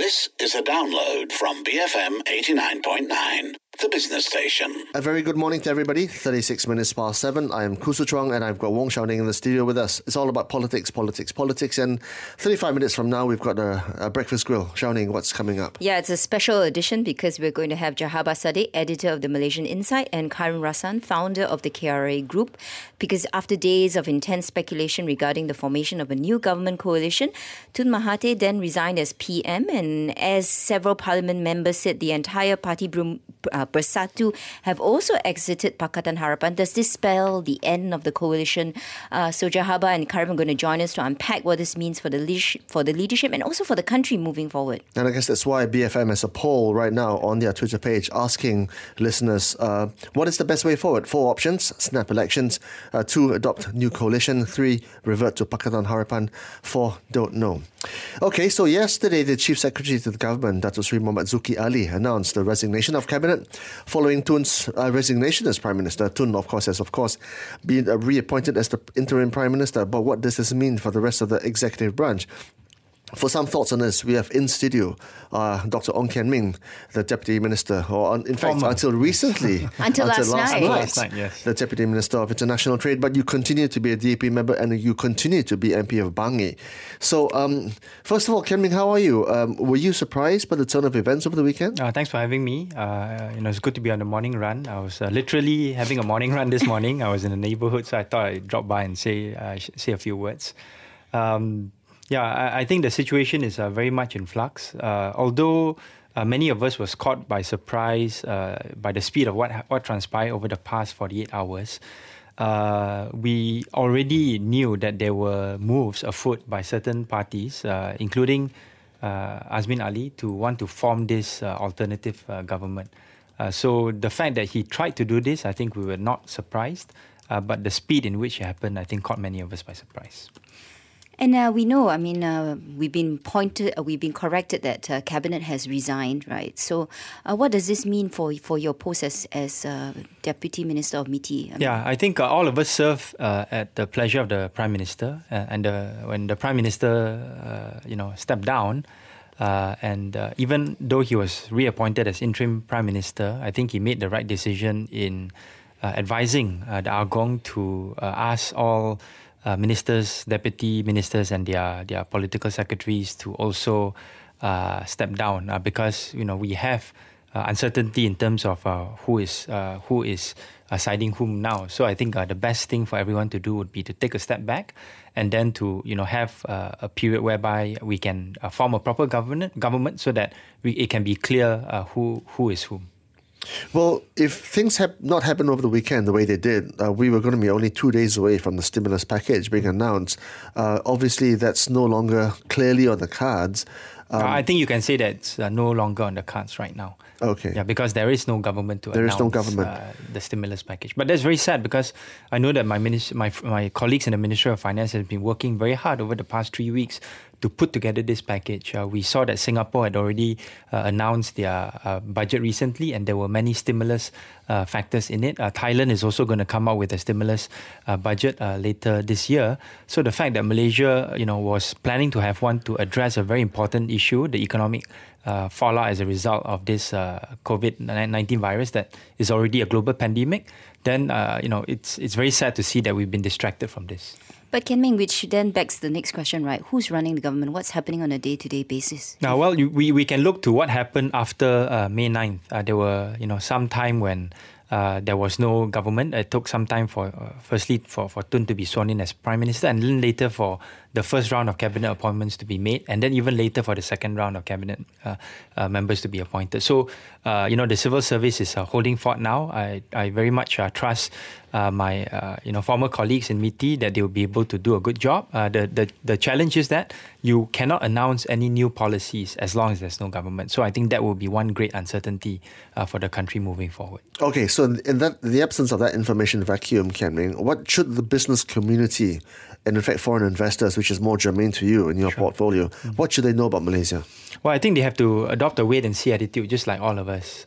This is a download from BFM 89.9, the business station. A very good morning to everybody. 36 minutes past 7. I am Kusu Chuang and I've got Wong Xiaoning in the studio with us. It's all about politics. And 35 minutes from now, we've got a breakfast grill. Xiaoning, what's coming up? Yeah, it's a special edition because we're going to have Jahabar Saddiq, editor of the Malaysian Insight, and Khairul Rassan, founder of the KRA Group. Because after days of intense speculation regarding the formation of a new government coalition, Tun Mahathir then resigned as PM, and as several parliament members said, the entire party Bersatu have also exited Pakatan Harapan. Does this spell the end of the coalition? So Jahabar and Khairul are going to join us to unpack what this means for the leadership and also for the country moving forward. And I guess that's why BFM has a poll right now on their Twitter page asking listeners, what is the best way forward? 4 options: snap elections, 2, adopt new coalition, 3, revert to Pakatan Harapan, 4, don't know. Okay, so yesterday the Chief Secretary to the government, Dato Sri Muhammad Zuki Ali, announced the resignation of Cabinet following Tun's resignation as Prime Minister. Tun, of course, has been reappointed as the interim Prime Minister. But what does this mean for the rest of the executive branch? For some thoughts on this, we have in studio Dr. Ong Kian Ming, the Deputy Minister, until recently, until last night, yes. the Deputy Minister of International Trade. But you continue to be a DAP member and you continue to be MP of Bangi. So, first of all, Kian Ming, how are you? Were you surprised by the turn of events over the weekend? Thanks for having me. It's good to be on the morning run. I was literally having a morning run this morning. I was in the neighborhood, so I thought I'd drop by and say a few words. I think the situation is very much in flux. Although many of us was caught by surprise by the speed of what transpired over the past 48 hours, we already knew that there were moves afoot by certain parties, including Azmin Ali, to want to form this alternative government. So the fact that he tried to do this, I think we were not surprised. But the speed in which it happened, I think, caught many of us by surprise. And we know, we've been corrected that Cabinet has resigned, right? So what does this mean for your post as Deputy Minister of MITI? I think all of us serve at the pleasure of the Prime Minister. And when the Prime Minister, stepped down, and even though he was reappointed as interim Prime Minister, I think he made the right decision in advising the Agong to ask all ministers, deputy ministers, and their political secretaries to also step down because we have uncertainty in terms of who is siding whom now. So I think the best thing for everyone to do would be to take a step back and then to have a period whereby we can form a proper government so that it can be clear who is whom. Well, if things have not happened over the weekend the way they did, we were going to be only 2 days away from the stimulus package being announced. Obviously, that's no longer clearly on the cards. I think you can say that it's no longer on the cards right now. Okay. Yeah, because there is no government to announce the stimulus package. But that's very sad because I know that my colleagues in the Ministry of Finance have been working very hard over the past 3 weeks to put together this package. We saw that Singapore had already announced their budget recently, and there were many stimulus factors in it. Thailand is also going to come out with a stimulus budget later this year. So the fact that Malaysia, was planning to have one to address a very important issue, the economic fallout as a result of this COVID-19 virus that is already a global pandemic, then it's very sad to see that we've been distracted from this. But Kian Ming, which then begs the next question, right? Who's running the government? What's happening on a day-to-day basis? Now, well, we can look to what happened after May 9th. There were, some time when there was no government. It took some time for Tun to be sworn in as Prime Minister, and then later for the first round of cabinet appointments to be made, and then even later for the second round of cabinet members to be appointed. So, the civil service is holding fort now. I very much trust my former colleagues in MITI that they will be able to do a good job. The challenge is that you cannot announce any new policies as long as there's no government. So I think that will be one great uncertainty for the country moving forward. Okay, so in the absence of that information vacuum, Kian Ming, what should the business community and in fact foreign investors, which is more germane to you in your portfolio, what should they know about Malaysia? Well, I think they have to adopt a wait-and-see attitude, just like all of us.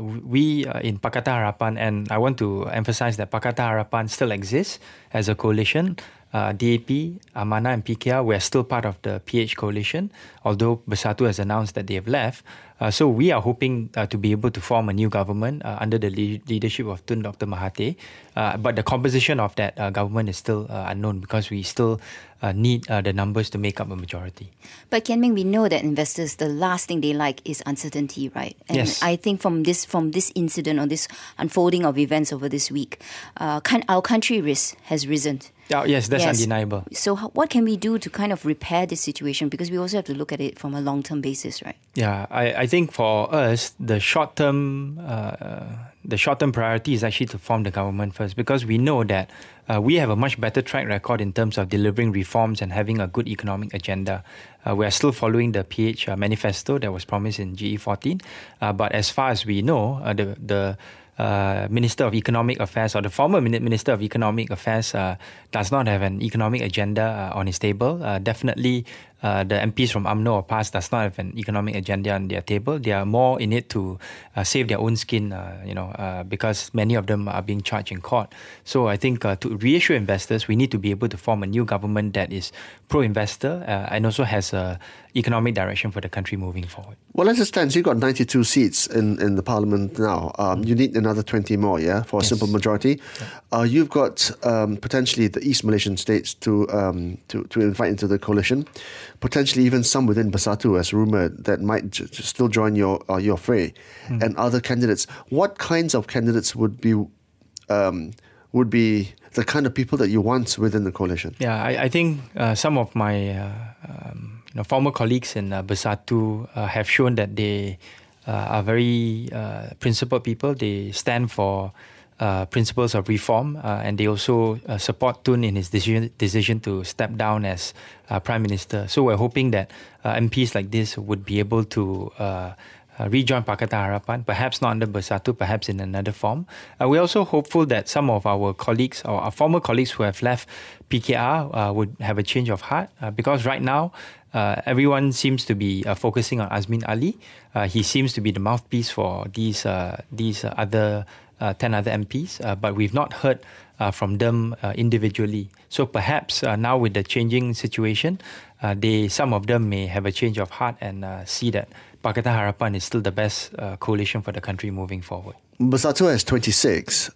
We in Pakatan Harapan, and I want to emphasize that Pakatan Harapan still exists as a coalition. DAP, Amanah and PKR, we're still part of the PH coalition, although Bersatu has announced that they have left. So we are hoping to be able to form a new government under the leadership of Tun Dr. Mahathir. But the composition of that government is still unknown because we still need the numbers to make up a majority. But Kian Ming, we know that investors, the last thing they like is uncertainty, right? And yes. I think from this incident or this unfolding of events over this week, our country risk has risen. Oh, yes, that's undeniable. So what can we do to kind of repair this situation? Because we also have to look at it from a long-term basis, right? Yeah, I think for us, the short-term priority is actually to form the government first, because we know that we have a much better track record in terms of delivering reforms and having a good economic agenda. We are still following the PH manifesto that was promised in GE14. But as far as we know, the Minister of Economic Affairs, or the former Minister of Economic Affairs, does not have an economic agenda on his table. Definitely, the MPs from UMNO or PAS does not have an economic agenda on their table. They are more in it to save their own skin, because many of them are being charged in court. So I think to reassure investors, we need to be able to form a new government that is pro-investor and also has a economic direction for the country moving forward. Well, as it stands, you've got 92 seats in the parliament now. You need another 20 more, for a simple majority. Yeah. You've got potentially the East Malaysian states to invite into the coalition, potentially even some within Bersatu, as rumoured, that might still join your fray, and other candidates. What kinds of candidates would be the kind of people that you want within the coalition? Yeah, I think some of my former colleagues in Bersatu have shown that they are very principled people. They stand for principles of reform, and they also support Tun in his decision to step down as Prime Minister. So we're hoping that MPs like this would be able to rejoin Pakatan Harapan, perhaps not under Bersatu, perhaps in another form. We're also hopeful that some of our colleagues or our former colleagues who have left PKR would have a change of heart, because right now everyone seems to be focusing on Azmin Ali. He seems to be the mouthpiece for these other 10 other MPs, but we've not heard from them individually. So perhaps now with the changing situation, some of them may have a change of heart and see that Pakatan Harapan is still the best coalition for the country moving forward. Bersatu has 26.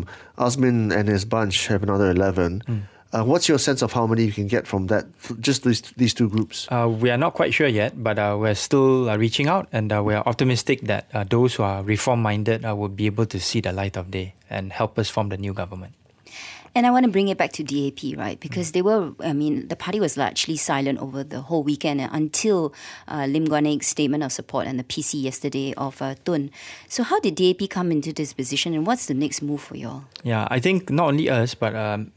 Azmin and his bunch have another 11. What's your sense of how many you can get from that, just these two groups? We are not quite sure yet, but we're still reaching out, and we are optimistic that those who are reform-minded will be able to see the light of day and help us form the new government. And I want to bring it back to DAP, right? Because the party was largely silent over the whole weekend until Lim Guan Eng's statement of support and the PC yesterday of Tun. So how did DAP come into this position, and what's the next move for y'all? Yeah, I think not only us, but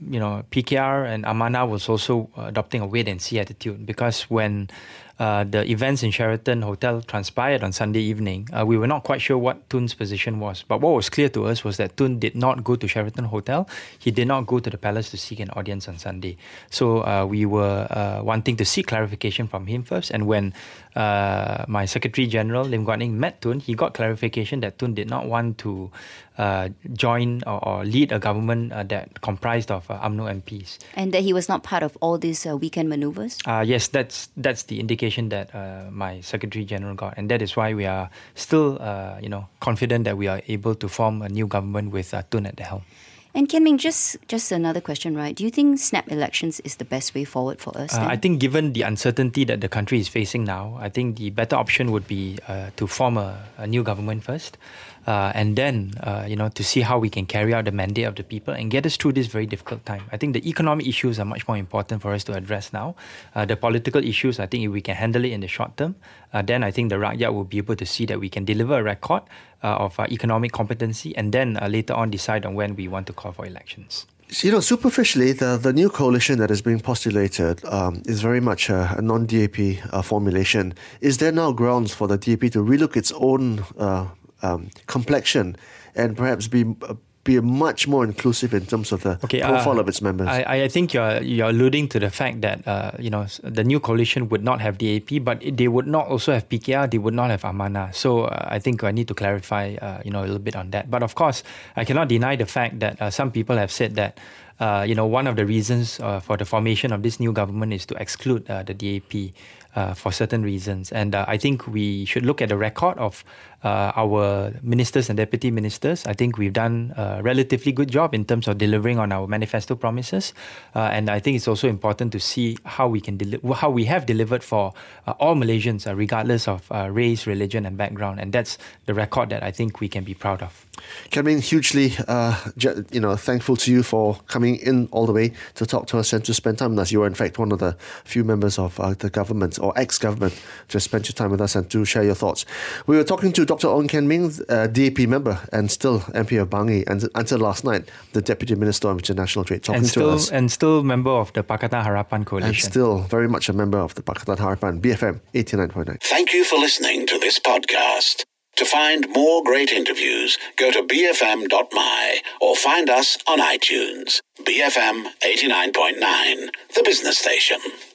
PKR and Amanah was also adopting a wait-and-see attitude, because when the events in Sheraton Hotel transpired on Sunday evening, we were not quite sure what Tun's position was. But what was clear to us was that Tun did not go to Sheraton Hotel. He did not go to the palace to seek an audience on Sunday. So we were wanting to seek clarification from him first. And when my Secretary General, Lim Guan Eng, met Tun, he got clarification that Tun did not want to join or lead a government that comprised of UMNO MPs. And that he was not part of all these weekend maneuvers? Yes, that's the indication that my Secretary General got, and that is why we are still confident that we are able to form a new government with Tun at the helm. And Kian Ming, just another question, right? Do you think snap elections is the best way forward for us? I think given the uncertainty that the country is facing now, I think the better option would be to form a new government first. And then, to see how we can carry out the mandate of the people and get us through this very difficult time. I think the economic issues are much more important for us to address now. The political issues, I think if we can handle it in the short term, then I think the Rakyat will be able to see that we can deliver a record of economic competency, and then later on decide on when we want to call for elections. Superficially, the new coalition that is being postulated is very much a non-DAP formulation. Is there now grounds for the DAP to relook its own complexion and perhaps be much more inclusive in terms of the profile of its members? I think you're alluding to the fact that the new coalition would not have DAP, but they would not also have PKR, they would not have Amanah. So I think I need to clarify a little bit on that. But of course, I cannot deny the fact that some people have said that one of the reasons for the formation of this new government is to exclude the DAP for certain reasons. And I think we should look at the record of our ministers and deputy ministers. I think we've done a relatively good job in terms of delivering on our manifesto promises. And I think it's also important to see how we can how we have delivered for all Malaysians, regardless of race, religion, and background. And that's the record that I think we can be proud of. Kian Ming, hugely thankful to you for coming in all the way to talk to us and to spend time with us. You are in fact one of the few members of the government or ex-government to spend your time with us and to share your thoughts. We were talking to Dr. Ong Kian Ming, DAP member and still MP of Bangi, and until last night, the Deputy Minister of International Trade, talking to us. And still member of the Pakatan Harapan Coalition. And still very much a member of the Pakatan Harapan, BFM 89.9. Thank you for listening to this podcast. To find more great interviews, go to bfm.my or find us on iTunes. BFM 89.9, the business station.